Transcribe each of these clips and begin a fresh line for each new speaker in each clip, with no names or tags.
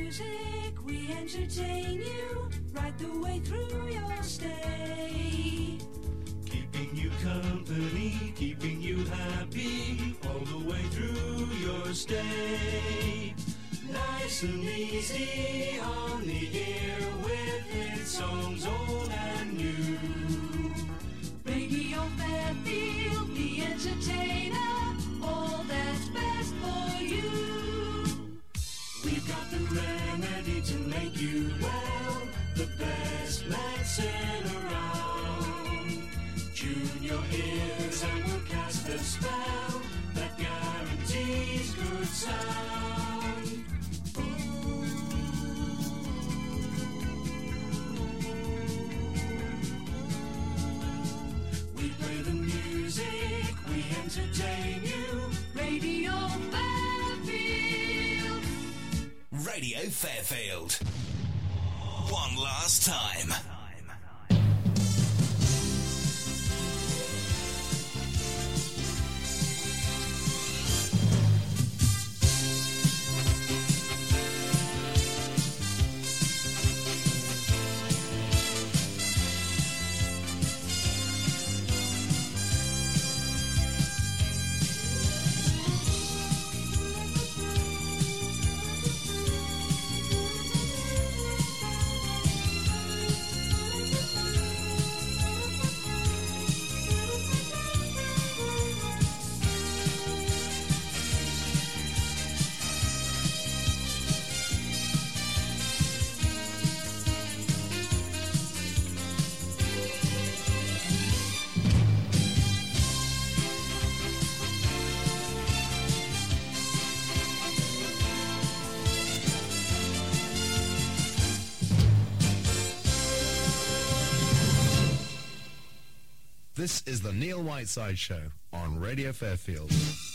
music, we entertain you right the way through your stay.
Keeping you company, keeping you happy all the way through your stay. Nice and easy on the ear with hit songs old and new.
Radio Fairfield, the entertainer, all that's best for you.
We've got the remedy to make you well, the best medicine around. Tune your ears and we'll cast a spell that guarantees good sound. We play the music, we entertain you.
Radio Fairfield.
Radio Fairfield. One last time.
This is the Neil Whiteside Show on Radio Fairfield.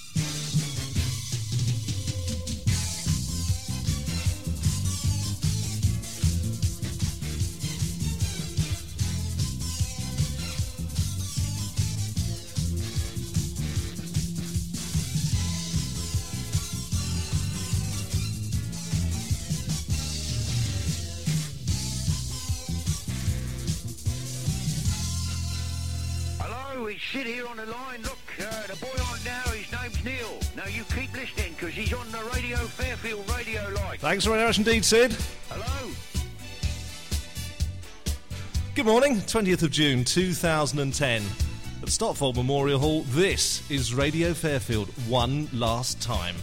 Sid here on the line. Look, the boy on now, his name's Neil. Now you keep listening because he's on the Radio Fairfield radio line.
Thanks very much indeed, Sid.
Hello.
Good morning, 20th of June 2010. At Stotfold Memorial Hall, this is Radio Fairfield One Last Time.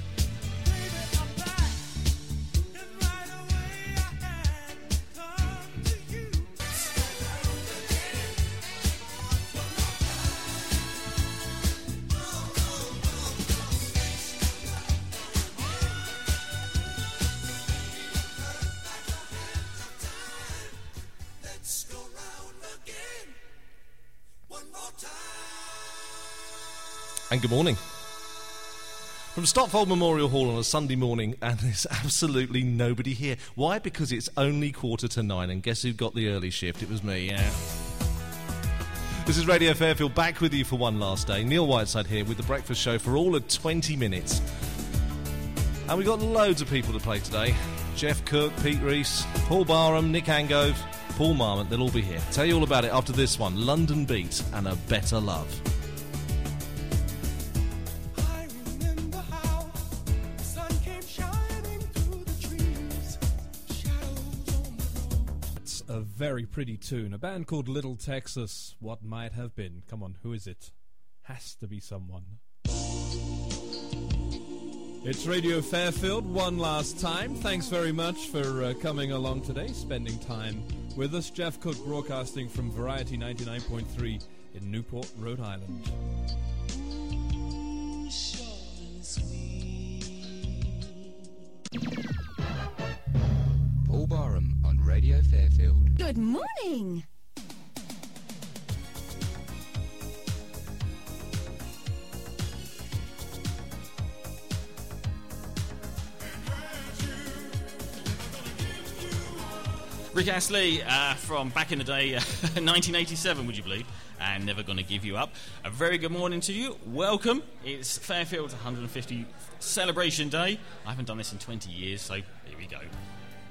And good morning. From Stotfold Memorial Hall on a Sunday morning, and there's absolutely nobody here. Why? Because it's only 8:45, and guess who got the early shift? It was me, yeah. This is Radio Fairfield, back with you for one last day. Neil Whiteside here with The Breakfast Show for all of 20 minutes. And we've got loads of people to play today. Jeff Cook, Pete Reese, Paul Barham, Nick Angove, Paul Marmont, they'll all be here. Tell you all about it after this one, London Beat and A Better Love.
A very pretty tune. A band called Little Texas. What might have been? Come on, who is it? Has to be someone. It's Radio Fairfield one last time. Thanks very much for coming along today, spending time with us. Jeff Cook broadcasting from Variety 99.3 in Newport, Rhode Island.
Paul Barham on Radio Fairfield.
Good morning.
Rick Astley from back in the day, 1987, would you believe? And Never Gonna Give You Up. A very good morning to you. Welcome. It's Fairfield's 150th celebration day. I haven't done this in 20 years, so here we go.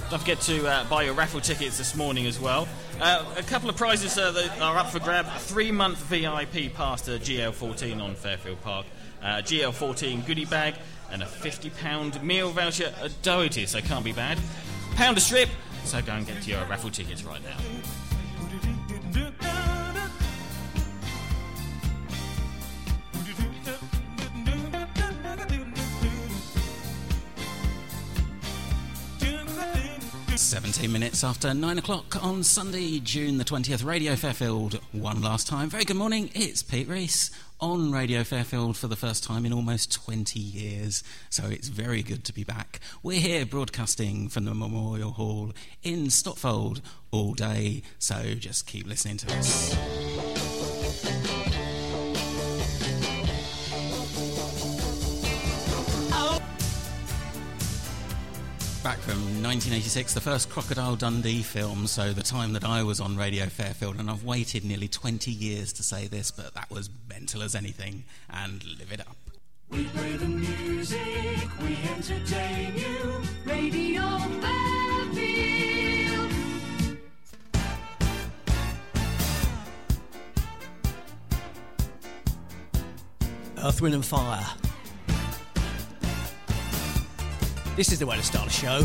Don't forget to buy your raffle tickets this morning as well. A couple of prizes that are up for grab. A 3-month VIP pass to GL14 on Fairfield Park, GL14 goodie bag, and a £50 meal voucher at Doherty's, so can't be bad. £1 a strip, so go and get your raffle tickets right now.
"17 minutes after 9 o'clock on Sunday, June the 20th, Radio Fairfield, one last time. Very good morning, it's Pete Rees on Radio Fairfield for the first time in almost 20 years, so it's very good to be back. We're here broadcasting from the Memorial Hall in Stotfold all day, so just keep listening to us. Back from 1986, the first Crocodile Dundee film, so the time that I was on Radio Fairfield, and I've waited nearly 20 years to say this, but that was mental as anything, and live it up.
We play the music, we entertain you.
Radio Fairfield.
Earth, Wind and Fire. This is the way to start a show.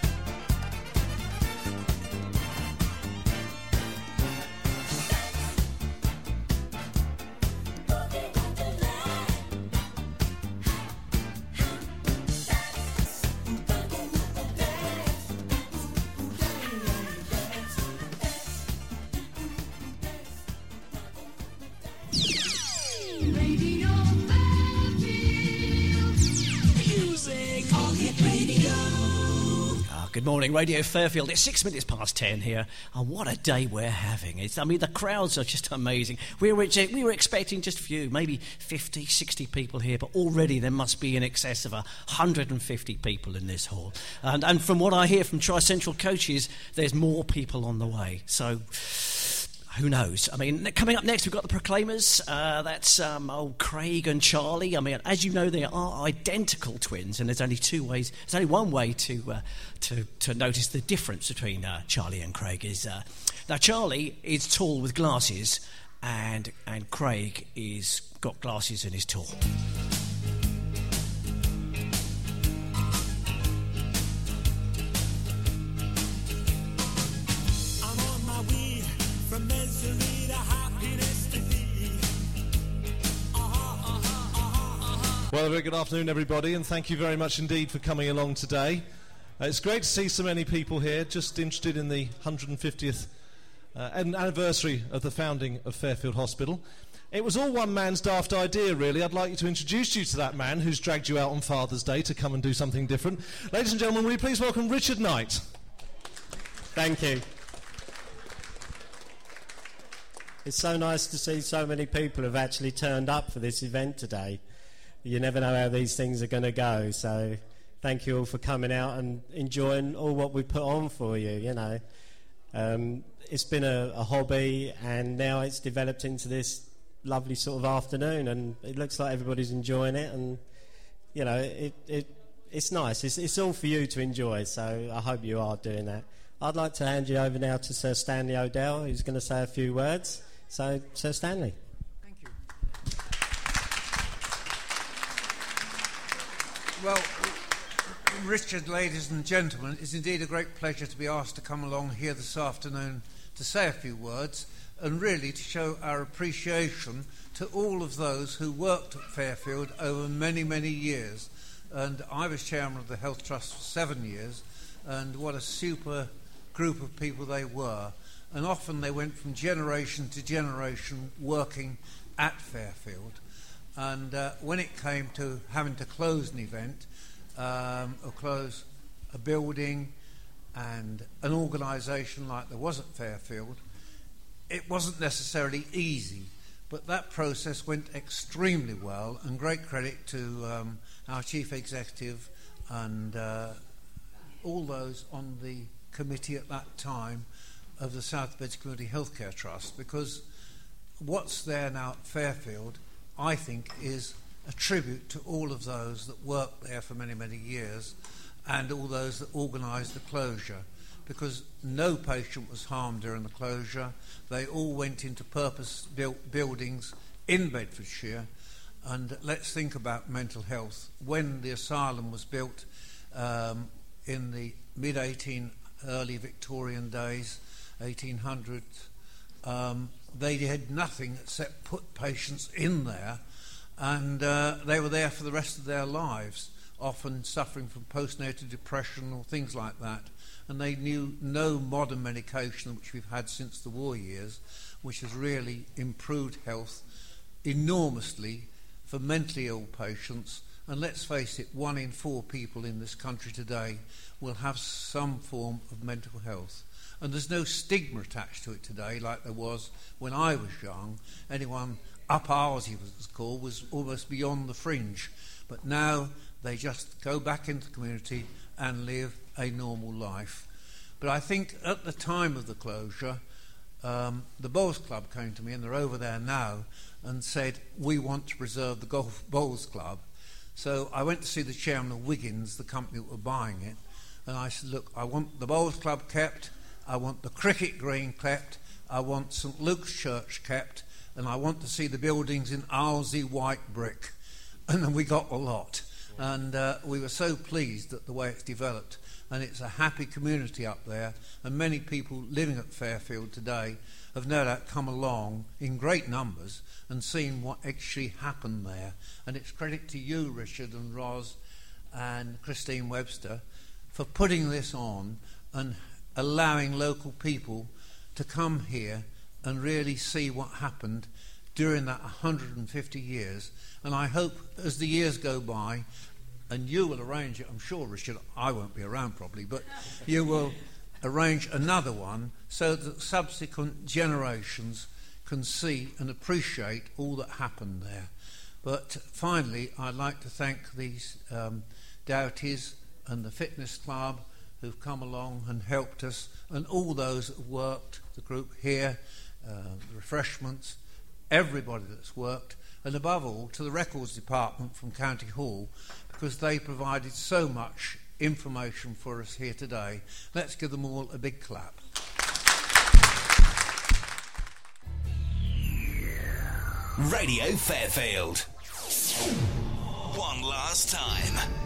Radio Fairfield. Music on Hit Radio.
Good morning, Radio Fairfield. It's 6 minutes past 10 here, and what a day we're having. The crowds are just amazing. We were expecting just a few, maybe 50, 60 people here, but already there must be in excess of 150 people in this hall. And from what I hear from Tri-Central coaches, there's more people on the way. So who knows? Coming up next, we've got the Proclaimers. That's old Craig and Charlie. As you know, they are identical twins, and there's only one way to notice the difference between Charlie and Craig. Now Charlie is tall with glasses, and Craig is got glasses and is tall.
Well, a very good afternoon, everybody, and thank you very much indeed for coming along today. It's great to see so many people here, just interested in the 150th anniversary of the founding of Fairfield Hospital. It was all one man's daft idea, really. I'd like to introduce you to that man who's dragged you out on Father's Day to come and do something different. Ladies and gentlemen, will you please welcome Richard Knight.
Thank you. It's so nice to see so many people have actually turned up for this event today. You never know how these things are going to go, so thank you all for coming out and enjoying all what we put on for you, you know. It's been a hobby, and now it's developed into this lovely sort of afternoon, and it looks like everybody's enjoying it, and, you know, it's nice. It's all for you to enjoy, so I hope you are doing that. I'd like to hand you over now to Sir Stanley O'Dell, who's going to say a few words. So, Sir Stanley.
Well, Richard, ladies and gentlemen, it's indeed a great pleasure to be asked to come along here this afternoon to say a few words and really to show our appreciation to all of those who worked at Fairfield over many, many years. And I was chairman of the Health Trust for 7 years, and what a super group of people they were. And often they went from generation to generation working at Fairfield. And when it came to having to close an event, or close a building and an organisation like there was at Fairfield, it wasn't necessarily easy. But that process went extremely well, and great credit to our chief executive and all those on the committee at that time of the South Beds Community Healthcare Trust, because what's there now at Fairfield, I think, is a tribute to all of those that worked there for many, many years and all those that organised the closure. because no patient was harmed during the closure. They all went into purpose-built buildings in Bedfordshire. And let's think about mental health. When the asylum was built in the early Victorian days, 1800s, they had nothing except put patients in there, and they were there for the rest of their lives, often suffering from postnatal depression or things like that. And they knew no modern medication, which we've had since the war years, which has really improved health enormously for mentally ill patients. And let's face it, 1 in 4 people in this country today will have some form of mental health. And there's no stigma attached to it today like there was when I was young. Anyone up ours, it was called, was almost beyond the fringe. But now they just go back into the community and live a normal life. But I think at the time of the closure, the Bowls Club came to me, and they're over there now, and said, we want to preserve the Bowls Club. So I went to see the chairman of Wiggins, the company that were buying it, and I said, look, I want the Bowls Club kept, I want the cricket green kept, I want St Luke's Church kept, and I want to see the buildings in Arlesey white brick. And then we got a lot. And we were so pleased at the way it's developed. And it's a happy community up there. And many people living at Fairfield today have no doubt come along in great numbers and seen what actually happened there. And it's credit to you, Richard and Ros and Christine Webster, for putting this on and allowing local people to come here and really see what happened during that 150 years. And I hope as the years go by, and you will arrange it, I'm sure, Richard, I won't be around probably, but you will arrange another one so that subsequent generations can see and appreciate all that happened there. But finally, I'd like to thank these Doughties and the fitness club who've come along and helped us, and all those that have worked, the group here, the refreshments, everybody that's worked, and above all to the records department from County Hall, because they provided so much information for us here today. Let's give them all a big clap.
Radio Fairfield. One last time.